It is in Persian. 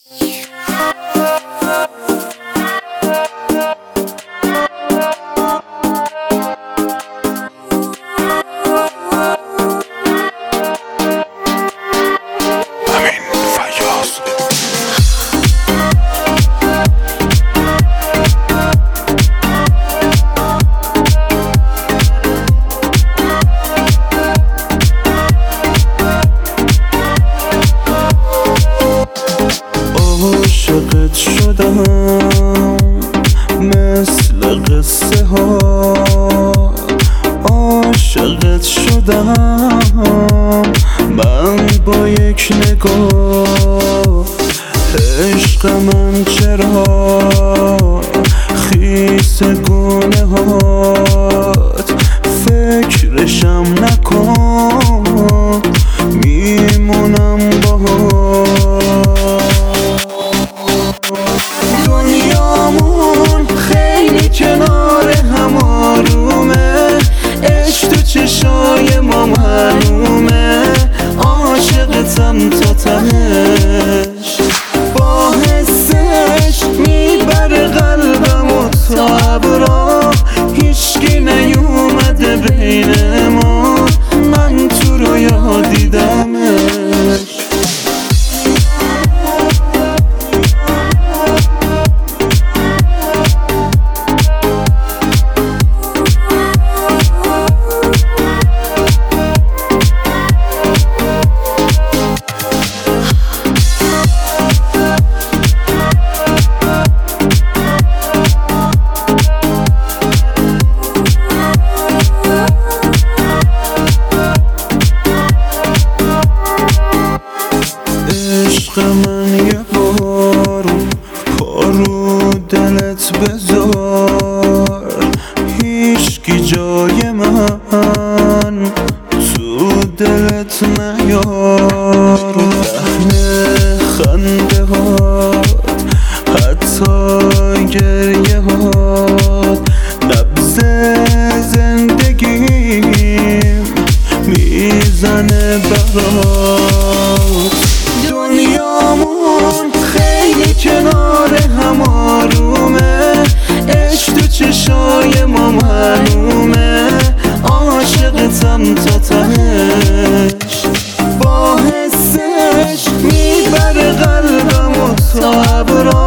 عاشقت شدم مثل قصه ها، عاشقت شدم من با یک نگاه. عشق من چرا خیس گونه هات، فکرشم نکن میمونم باهات. دنیامون خیلی کنار هم آرومه، عشق تو چشای ما معلومه، عاشقتم تا تهش، با حسش میبره قلبم و تا ابرا، هیچکی نیومده بین ما، من تو رویا دیدمش. عشق من یه بارون پارو دلت بذار، هیچکی جای من تو دلت نیار. لحن خنده هات حتی گریه هات، نبض زندگیم میزنه برات. دنیامون خیلی کنار هم آرومه، عشق تو چشای ما معلومه، عاشقتم تا تهش، با حسش میبره قلبم و تا ابرا،